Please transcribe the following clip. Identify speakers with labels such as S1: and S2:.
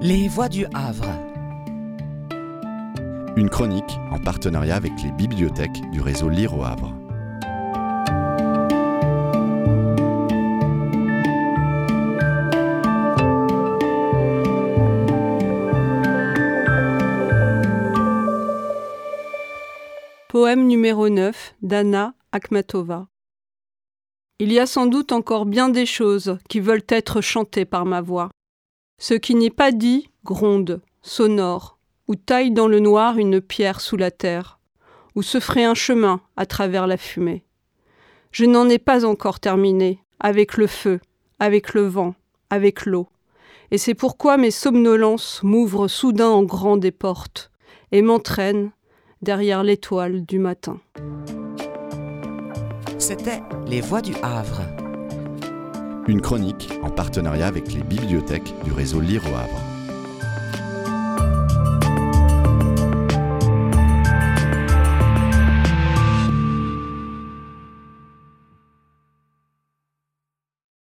S1: Les Voix du Havre.
S2: Une chronique en partenariat avec les bibliothèques du réseau Lire au Havre.
S3: Poème numéro 9 d'Anna Akhmatova. Il y a sans doute encore bien des choses qui veulent être chantées par ma voix. Ce qui n'est pas dit gronde, sonore, ou taille dans le noir une pierre sous la terre, ou se ferait un chemin à travers la fumée. Je n'en ai pas encore terminé, avec le feu, avec le vent, avec l'eau. Et c'est pourquoi mes somnolences m'ouvrent soudain en grand des portes, et m'entraînent derrière l'étoile du matin.
S1: C'était Les Voix du Havre.
S2: Une chronique en partenariat avec les bibliothèques du réseau Lire au Havre.